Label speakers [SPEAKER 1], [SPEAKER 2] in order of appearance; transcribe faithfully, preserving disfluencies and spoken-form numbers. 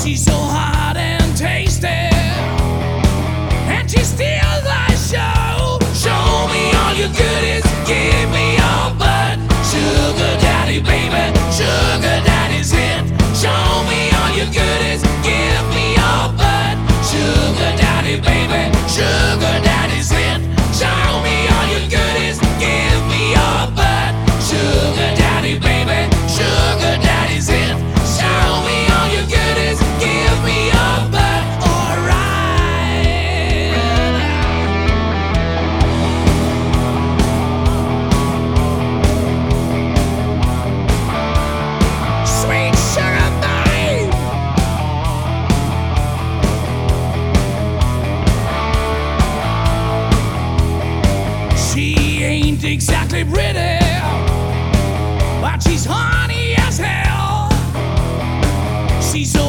[SPEAKER 1] She's so hot and tasty, and she steals my show. Show me all your goodies, give me your butt. Sugar daddy, baby, sugar daddy's it. Show me all your goodies, give me your butt. Sugar daddy, baby, sugar daddy's it. Show me all your goodies, give me your butt. Sugar daddy, baby, sugar daddy's it. Show me all your goodies, give me your butt. Alright. Sweet sugar babe. She ain't exactly pretty, but she's horny as hell. She's so